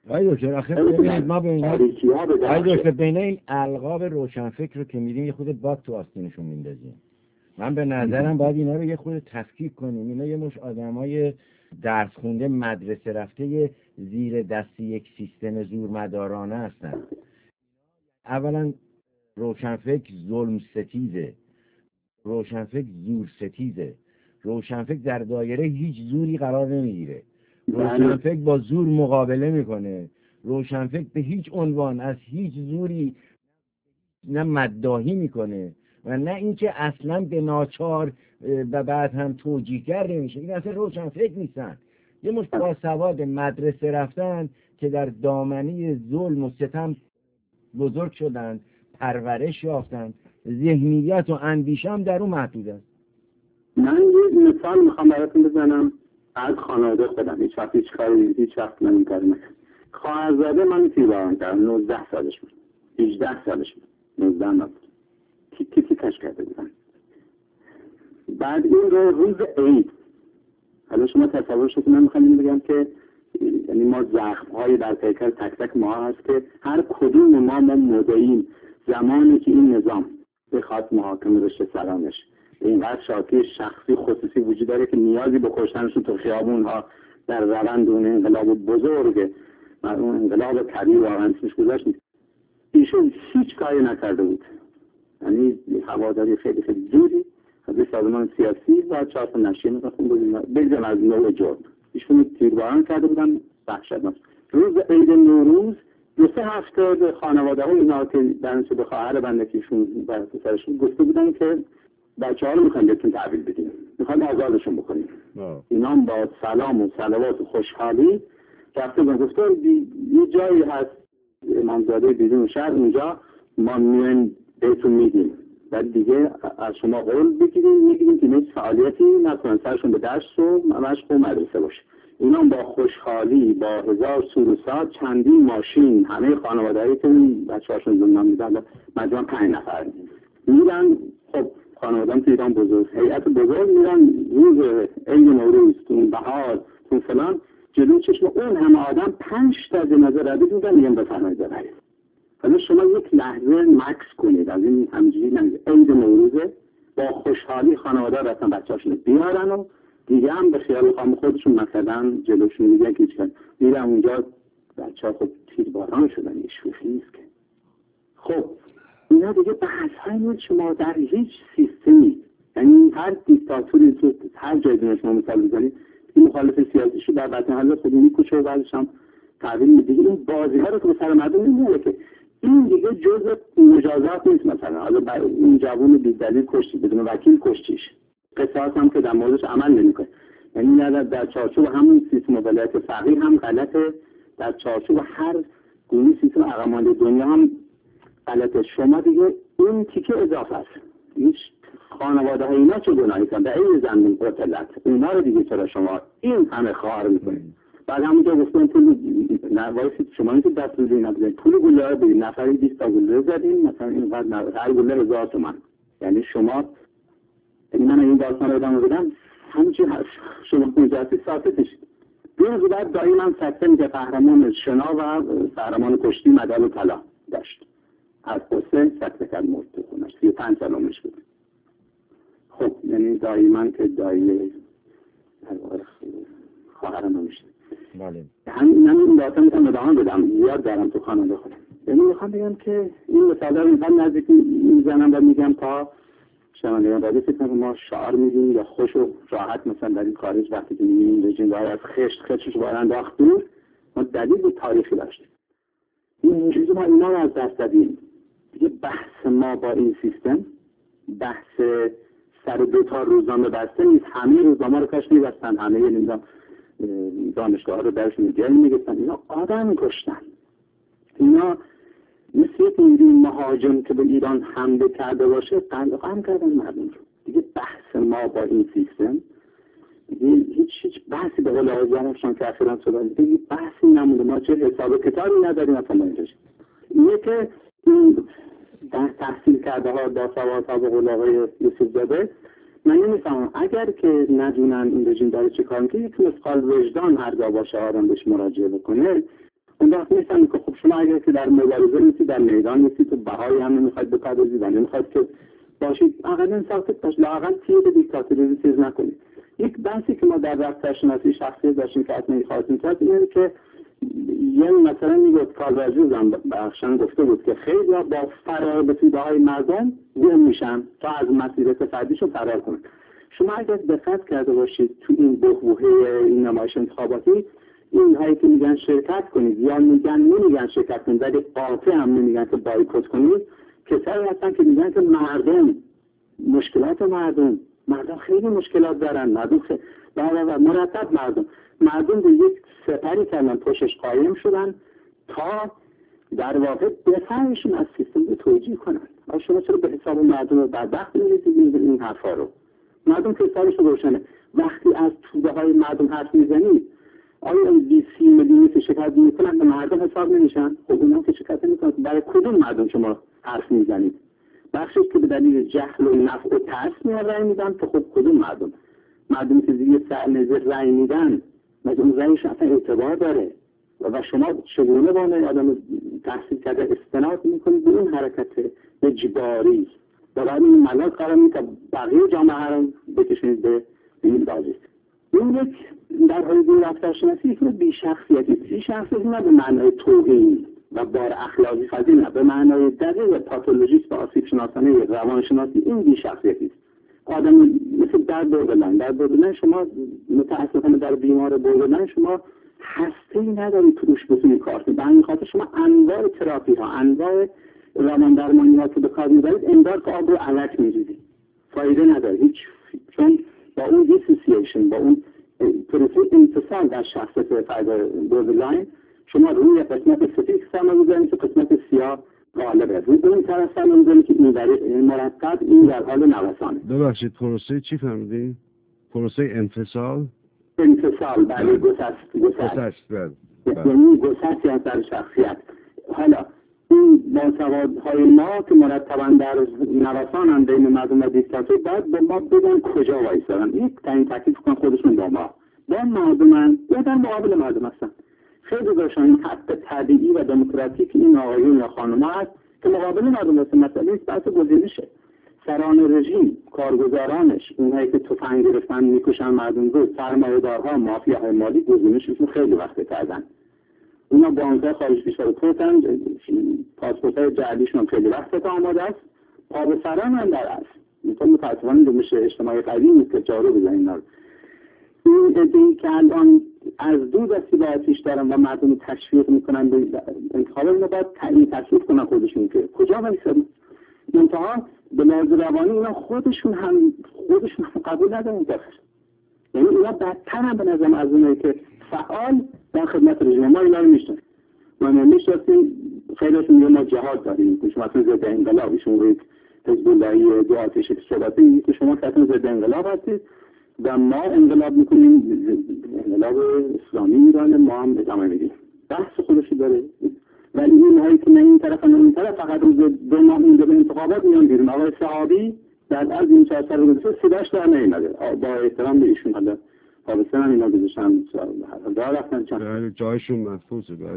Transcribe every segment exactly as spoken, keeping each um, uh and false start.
آی دکتر آخه ببینید ما بین آی دکتر بین این القاب روشنفکر رو که میدیم یه خود باد تو آستینشون میندازیم. من به نظرم باید اینا رو یه خود تفکیک کنیم. اینا یه مش آدمای درس خونده مدرسه رفته زیر دست یک سیستم زورمدارانه هستن. اولا روشنفکر ظلم ستیزه، روشنفکر زور ستیزه، روشنفکر در دایره هیچ زوری قرار نمیگیره، روشنفکر با زور مقابله میکنه، روشنفکر به هیچ عنوان از هیچ زوری نه مداحی میکنه و نه اینکه اصلا به ناچار و بعد هم توجیهگر نمیشه. این اصلا روشنفکر نیستن. یه مشت باسواد مدرسه رفتن که در دامنه ظلم و ستم بزرگ شدن، پرورش یافتن، ذهنیت و اندیشه هم در اون محدود است. من یه مثال میخوام براتون بزنم از خانواده خودم. هیچ وقت هیچ کاری هیچ وقت من این کاری نکردم. خواهرزاده من تیرباران کردم، نوزده سالش بود، هجده سالش بود، نوزده نبود، تیکی تیکش کرده بودن. بعد این رو روز عید، حالا شما تصورش کنید، من میخوام بگم که یعنی ما زخم‌های در پیکر تک تک ما هست که هر کدوم ما ما مدعیم زمانی که این نظام بخواد محاکمه بشه سرانش اینقدر شاکی شخصی خصوصی وجود داره که نیازی به کشتنشون تو خیابون ها در روند اون انقلاب بزرگ و اون انقلاب کبیر واقعا اسمش گذاشت نیست. ایشون هیچ کاری نکرده بود، یعنی هواداری خیلی خیلی زودی از سازمان سیاسی و چهار تا نشریه می‌خواستن بگذارن از نوع جرم. ایشون تیرباران کرده بودن، وحشتناک. روز عید نوروز دو سه هفته به خانواده‌های اینا که درنچه به خواهر بنده که ایشون بر پسرشون گفته بودن که بچه‌ها رو می‌خوایم بهتون تحویل بدیم، می‌خوایم آزادشون بکنیم. اینا با سلام و صلوات و خوشحالی رفته بودن، گفته یه جایی هست امامزاده بیرون شهر، اونجا ما میایم بهتون میدیم و دیگه از شما قول بگیریم میگیریم که هیچ فعالیتی نکنن، سرشون به درس و مشق و مدرسه باشه. اینا با خوشحالی با هزار سروسات چندین ماشین همه خانواده‌ای که بچه‌هاشون زندان میدن مجموعاً پنج نفر میرن. خب خانواده‌ام تو ایران بزرگ، هیئت بزرگ میرن روز عید نوروز تو بهار تو فلان جلوی چشم اون همه آدم پنج تا جنازه رد میدن میگن بفرمایید ببرید. حالا شما یک لحظه مکس کنید از این همجوری نمیده. عید نوروزه با خوشحالی خانواده رفتن بچه‌هاشون بیارن و دیگه هم به خیال خام خودشون مثلا جلوشون میگن که چیکار میرن اونجا بچه‌ها خب تیرباران شدن، یه شوخی نیست که. خب اینا دیگه بحث‌های نیست شما در هیچ سیستمی، یعنی هر دیکتاتوری تو هر جای دنیا شما مثال بزنید این مخالف سیاسیشو در وطن حل خود این کوچه و بعدش هم تحویل میده. این بازی‌ها رو که به سر مردم نمیاره که این دیگه جزء مجازات نیست. مثلا حالا اون جوون بی‌دلیل کشتی بدون وکیل کشتیش، قصاص هم که در موردش عمل نمی‌کنه، یعنی نه در چارچوب همون سیستم ولایت فقیه هم غلطه، در چارچوب هر گونه سیستم عقب‌مانده دنیا هم غلطه. شما دیگه اون تیکه اضافه است. هیچ خانواده های اینا چه گناهی کردن در این زمین قتلت، اونا رو دیگه چرا شما این همه خواهر میکنید؟ بعد همونجا گفتن پول نوایسید شما این که دست روزی نبودید پول گله ها بدید، نفری بیست تا گله زدین مثلا اینقدر هر گله هزار تومن، یعنی شما یعنی من این داستان رو ادامه بدم همچین هست شما مجازی ساکتش. دو روز بعد دایی من سکتم که قهرمان شنا و قهرمان کشتی مدال طلا داشت، از قصه سکته کرد مرد تو خونش، سی و پنج سالمش بود. خب یعنی دایی من که دایی خواهرم نمیشه. بله. همین این داستان میتونم ادامه بدم، زیاد دارم تو خانواده خودم. یعنی میخوام بگم که این مثالا رو اینقدر نزدیک میزنم و میگم تا شنوندگان رادیو فکر کنم ما شعار میدیم یا خوش و راحت مثلا در این خارج وقتی که میبینیم رژیم داره از خشت خشتش بار انداخت دور، ما دلیل تاریخی داشتیم. این چیزی ما اینا رو از دست دادیم. دیگه بحث ما با این سیستم بحث سر دو تا روزنامه بسته نیست. همه روزنامه رو کاش می‌بستن، همه نمیدونم دانشگاه رو درشون جل می‌گفتن. اینا آدم کشتن. اینا مثل یک مهاجم که به ایران حمله کرده باشه قلقم کردن مردم رو. دیگه بحث ما با این سیستم دیگه هیچ هیچ بحثی به قول آقای جانفشان که اخیراً صحبت دیگه هیچ بحثی نمونده. ما چه حساب کتابی نداریم اصلا اینجاش. اینه که در تحصیل کرده ها با سوادها به قول آقای یوسف زاده من نمیفهمم اگر که ندونن این رژیم داره چه کار میکنه یک مثقال وجدان هرگاه باشه آدم بهش مراجعه بکنه اون وقت میشن که خب شما اگر که در مبارزه نیستید، در میدان نیستید، تو بهای هم نمیخواید بپردازید و نمیخواید که باشید، اقلا ساکت باش، لااقل تیر دیکتاتوری چیز نکنید. یک بحثی که ما در رفتارشناسی شخصی داشتیم که اصلا خواستیم کرد اینه که یعنی مثلا میگفت کالباجوز هم بخشن گفته بود که خیلی با فرار به توده های مردم گم میشن تا از مسیرت فردیشون فرار کنن. شما اگر دقت کرده باشید تو این بحبوحه این نمایش انتخاباتی، این هایی که میگن شرکت کنید یا میگن نمیگن شرکت کنید ولی قاطع هم نمیگن که بایکوت کنید، کسایی هستن که میگن که مردم مشکلات مردم مردم خیلی مشکلات دارن، مردم خیلی و مرتب مردم مردم به یک سپری کردن پشتش قایم شدن تا در واقع دفاعشون از سیستم رو توجیه کنن. آیا شما چرا به حساب مردم رو بدبخت می‌ریزید این حرفا رو؟ مردم که حسابشون روشنه. وقتی از توده های مردم حرف میزنید، آیا این بیست میلیونی که شکایت میکنن به مردم حساب نمیشن؟ خب اونا که شکایت نمیکنن، برای کدوم مردم شما حرف میزنید؟ بخشی که به دلیل جهل و نفع و ترس میاد رأی میدن، که خب کدوم مردم؟ مردمی که زیر سرنزه رأی میدن، مگه اون رأیش اصلا اعتبار داره؟ و شما چگونه با اون آدم تحصیل کرده استناد میکنید به اون حرکت اجباری و بعد این ملاک قرار میده که بقیه جامعه رو بکشونید به این بازی. این یک در حال دین رفتارشناسی یک بی شخصیتی بی شخصیتی نه به معنای توهین و بار اخلاقی فضی، نه به معنای دقیق پاتولوژیست و آسیب شناسانه روانشناسی. این بی شخصیتی است. آدم مثل در بردلن در بردلن شما متاسفانه در بیمار بردلن شما هسته‌ای ندارید توش بتونید کار کنید. به همین خاطر شما انواع تراپی ها، انواع روان درمانی ها که به کار میبرید انگار که آب رو علک میریزید، فایده نداره هیچ، چون با اون دیسوسییشن، با اون پروسه انفصال در شخصیت فرد بوردرلاین شما روی قسمت سفید سرمایه می‌ذارید که قسمت سیاه غالبه. روی اون طرف سرمایه می‌ذارید که این در مرتب این در حال نوسانه. ببخشید پروسه چی فهمیدین؟ پروسه انفصال؟ انفصال برای گسست گسست بله. یعنی گسستی از در شخصیت. حالا این باسوادهای ما که مرتبا در نوسان هم بین مردم و دیکتاتور باید به ما بگن کجا وایسادن. یک تعیین تکلیف کن خودشون با ما با مردمن یا در مقابل مردم هستن. خیلی داشتن این حق طبیعی و دموکراتیک این آقایون یا خانم‌ها هست که مقابل مردم هستن. مثلا این بحث گزینشه. سران رژیم، کارگزارانش، اونهایی که تفنگ گرفتن میکشن مردم رو، سرمایه‌دارها، مافیاهای مالی گزینششون خیلی وقت کردن. اونا بانک‌های خارج کشور پرتن، پاسپورت‌های جعلیشون هم خیلی وقت تا آماده است. پا به سران هم در است. اینطور متاسفانه میشه اجتماعی قدیم نیست که جارو بزنین رو. این ادعایی که الان از دو دستی با آتیش دارن و مردم رو تشویق میکنن به انتخاب، اینا باید تعیین تکلیف کنن خودشون که کجا وایسادن. منتها به لحاظ روانی اینا خودشون هم خودشون هم قبول ندارن داخل. یعنی اینا بدتر هم به نظرم از اونایی که فعال در خدمت رژیم. ما اینا رو میشناسیم. ما میشناسیم، خیلیشون میگن ما جهاد داریم. که شما اصلا ضد انقلابیشون رو حزب اللهی دو آتش صحبتی که شما اصلا ضد انقلاب هستید و ما انقلاب میکنیم، انقلاب اسلامی ایران ما هم ادامه میدیم. بحث خودشی داره. ولی این هایی که من این طرف و این طرف فقط روز دو ماه اینجا به انتخابات میان بیرون. آقای صحابی در از این چهار سال گذشته صداش در نیامده. با احترام به ایشون حالا پابستان هم اینا گذاشتن راه رفتن چند جایشون محفوظه. بعد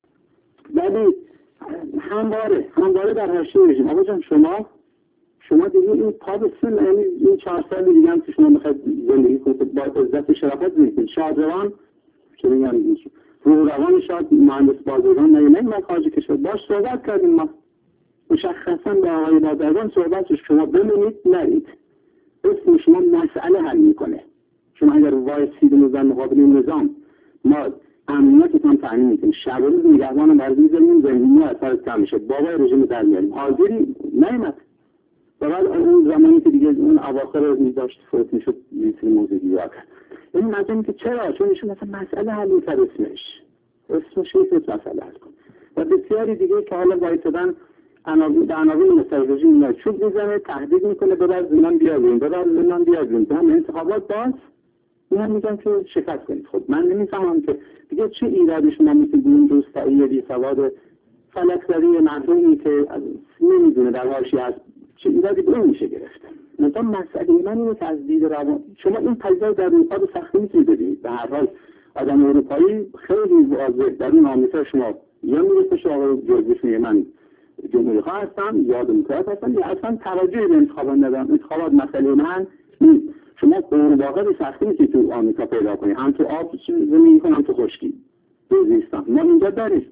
ولی همواره همواره در حاشیه رژیم. آقا جان شما شما دیگه این پابستان یعنی این چهار سال دیگه هم که شما میخواید زندگی کنید با عزت و شرافت زندگی کنید. شادروان چه میگن رو روان شاد مهندس بازرگان نه من خارج کشور باش صحبت کردیم. ما مشخصا با آقای بازرگان صحبت شما بمونید نرید، اسم شما مسئله حل میکنه. شما اگر وایسید نظام مقابل نظام ما امنیتتون تعیین میکنیم، شب و روز نگهبان مرزی زمین زمینی اثر کم میشه، بابای رژیم در میاریم. حاضری نیامد. بعد اون زمانی که دیگه اون اواخر رو داشت فوت میشد میتونی موزیدی یا کرد. این مثلا که چرا؟ چون ایشون مثلا مسئله حل کرد، اسمش اسمش نیست مسئله حل کن. و بسیاری دیگه که حالا وایسادن عناوین به عناوین استراتژی اینا چوب میزنه، تهدید میکنه ببر زندان بیارین ببر زندان بیارین. هم انتخابات باز اینا میگن که شکست کنید. خب من نمیفهمم که دیگه چه ایرادی شما میتونید اون روستایی بی سواد فلک‌زده محرومی که نمیدونه در حاشیه هست چه ایرادی به اون میشه گرفت. مثلا مسئله من اینه که از دید روان شما این پدیده در اروپا به سختی میتونید ببینید. به هر حال آدم اروپایی خیلی واضح در این آمریکا شما یا میگه پیش آقای جورجیش میگه من جمهوری خواه هستم یا دموکرات هستم یا اصلا توجهی به انتخابات ندارم، انتخابات مسئله من نیست. شما قورباغه به سختی میتونید تو آمریکا پیدا کنید، هم تو آب زندگی کنید هم تو خشکی دوزیستان. ما اینجا داریم.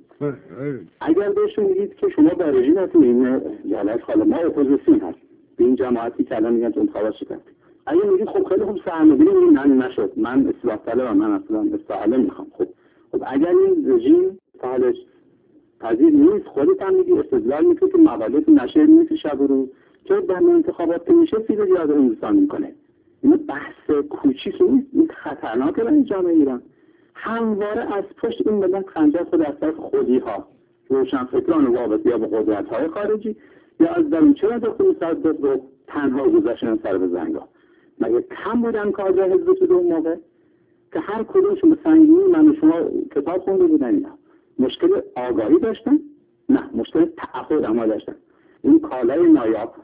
اگر بهشون میگید که شما با رژیم هستید، این جلال خاله ما اپوزیسیون هست به این جماعتی که الان میگن تو انتخابات شکست، اگه میگید خب خیلی خوب سرمایه‌گذاری میگید نه نشد، من اصلاح طلبم، من اصلا اصلاح میخوام. خب خب اگر این رژیم حالش پذیر نیست، خودت هم میگی استدلال میکنی که مقالات نشر نیست شب و روز چرا در انتخابات که میشه فیلم یاد هندوستان میکنه. این بحث کوچیک نیست، این خطرناکه برای جامعه ایران. همواره از پشت این ملت خنجر خود از طرف خودی ها روشنفکران وابسته یا به قدرت های خارجی یا از درون چرا دکتر صدق رو تنها گذاشتن سر به زنگا. مگه کم بودن کارجا حزب تو اون موقع که هر کدومشون به سنگینی من و شما کتاب خونده بودن؟ اینا مشکل آگاهی داشتن؟ نه، مشکل تعهد عمل داشتن. این کالای نایاب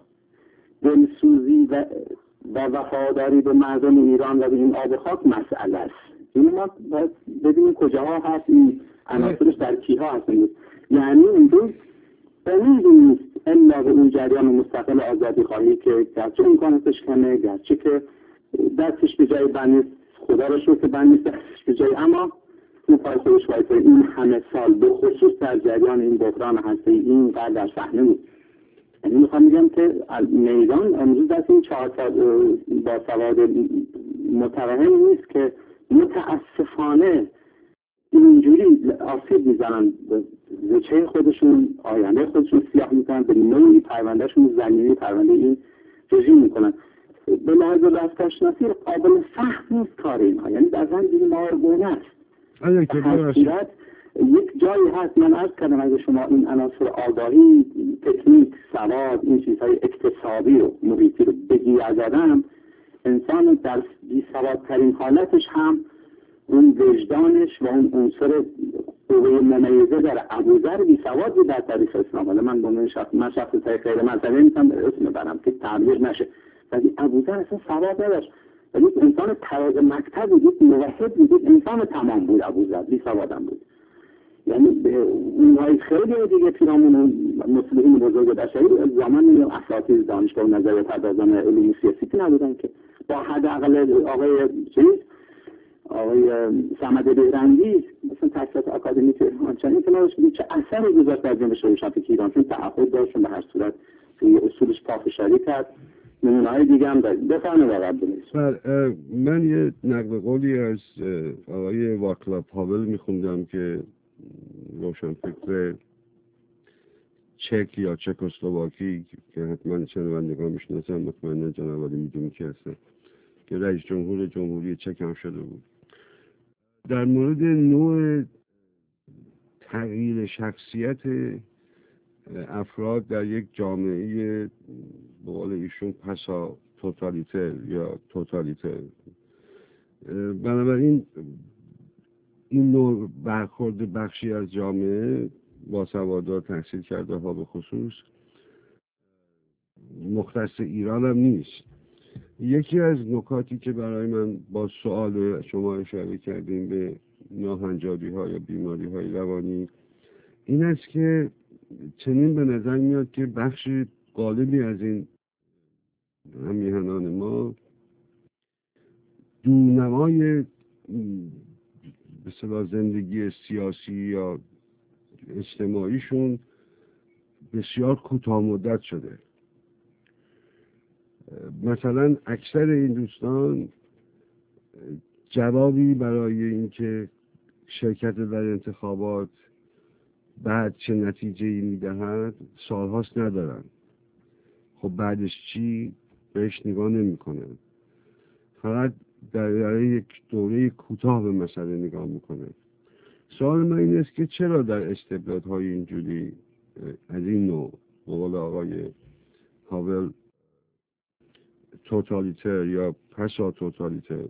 دلسوزی و و وفاداری به مردم ایران و به این آب خاک مسئله است. این ما باید ببینیم کجاها هست، این عناصرش در کیها هستند. یعنی اینجور امیدی نیست الا به اون جریان مستقل آزادی خواهی که گرچه امکاناتش کمه، گرچه که دستش به جای بند نیست، خدا را شکر که بند نیست دستش به جای، اما اون پای خودش وایسه. این همه سال به خصوص در جریان این بحران هسته این قدر در صحنه بود. یعنی میخوام میگم که میدان امروز دست این چهار تا با سواد متوهم نیست که متاسفانه اینجوری آسیب میزنن به زچه خودشون، آینده خودشون سیاه میکنن، به نوعی پروندهشون زمینی پرونده این رژیم میکنن. به لحاظ رفتارشناسی قابل فهم نیست کار اینها، یعنی در ضمن بیمارگونه است. حقیقت یک جایی هست، من عرض کردم اگه شما این عناصر آگاهی، تکنیک، سواد، این چیزهای اکتسابی رو محیطی رو بگی از آدم، انسان در بی‌سوادترین حالتش هم اون وجدانش و اون عنصر قوه ممیزه داره. ابوذر بی‌سواد بود در تاریخ اسلام، ولی من به من شخص من شخص غیر مذهبی نیستم اسم برم که تعبیر نشه، ولی ابوذر اصلا سواد نداشت، ولی انسان تراز مکتب بود، موحد بود، انسان تمام بود. ابوذر بی‌سوادم بود. یعنی اونهای خیلی دیگه پیرامون مسلمین بزرگ بشری زمان اساتید دانشگاه و نظریه پردازان علوم سیاسی که نبودن که با حداقل آقای چیز آقای صمد بهرنگی مثلا تحصیلات آکادمیک آنچنانی که نداشت چه اثری گذاشت در جنبش روشنفکری ایران، چون تعهد داشت به هر صورت توی اصولش پافشاری کرد. نمونه‌های دیگه هم داریم. بفرمایید آقای عبدالعزیز. من یه نقل قولی از آقای واکلاو هاول میخوندم که روشنفکر چک یا چکسلواکی که حتما شنوندگان میشناسن، مطمئنا جناب علی میدونی که هستن، که رئیس جمهور جمهوری چک هم شده بود، در مورد نوع تغییر شخصیت افراد در یک جامعه به قول ایشون پسا توتالیتر یا توتالیتر، بنابراین این نوع برخورد بخشی از جامعه با سوادار تحصیل کرده ها به خصوص مختص ایران هم نیست. یکی از نکاتی که برای من با سوال شما اشاره کردیم به ناهنجاری ها یا بیماری های روانی این است که چنین به نظر میاد که بخش غالبی از این همیهنان ما دونمای به اصطلاح زندگی سیاسی یا اجتماعیشون بسیار کوتاه مدت شده. مثلا اکثر این دوستان جوابی برای اینکه شرکت در انتخابات بعد چه نتیجه‌ای میدهد سالهاست ندارن. خب بعدش چی؟ بهش نگاه نمی‌کنن. فقط در یک دوره کوتاه به مسئله نگاه می‌کنن. سوال من این است که چرا در استبدادهای اینجوری از این نوع به قول آقای هاول توتالیتر یا پسا توتالیتر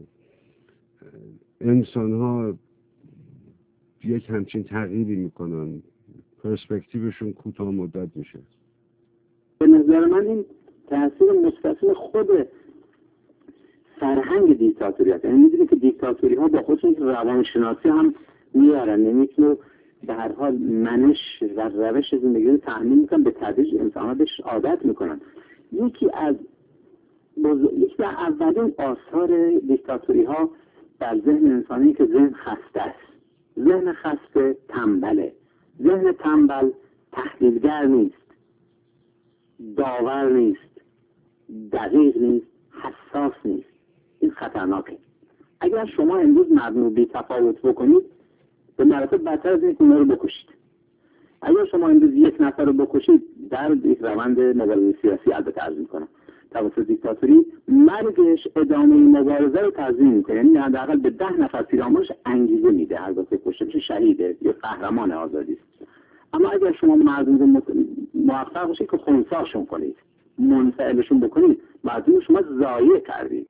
انسان ها یک همچین تغییری میکنن، پرسپکتیوشون کوتاه مدت میشه؟ به نظر من این تاثیر مستقیم خود فرهنگ دیکتاتوری هست. یعنی می‌دونید که دیکتاتوری ها با خودشون روانشناسی هم میارن، یعنی که به هر حال منش و روش زندگی رو تحمیل میکنن، به تدریج انسان‌ها بهش عادت میکنن. یکی از بزرگ... یکی از اولین آثار دیکتاتوری ها در ذهن انسانی که ذهن خسته است. ذهن خسته تنبله. ذهن تنبل تحلیلگر نیست، داور نیست، دقیق نیست، حساس نیست. این خطرناکه. اگر شما امروز مردم رو بی تفاوت بکنید، به مراتب بدتر از اینکه اونا رو بکشید. اگر شما امروز یک نفر رو بکشید، در یک روند مبارزه سیاسی البته عرض میکنم توسط دیکتاتوری، مرگش ادامه مبارزه رو تضمین میکنه. یعنی حداقل به ده نفر پیرامونش انگیزه میده، البته کشته بشه شهیده یا قهرمان آزادی است. اما اگر شما مردم رو موفق باشید که خنثیشون کنید، منفعلشون بکنید، مردم شما ضایع کردید.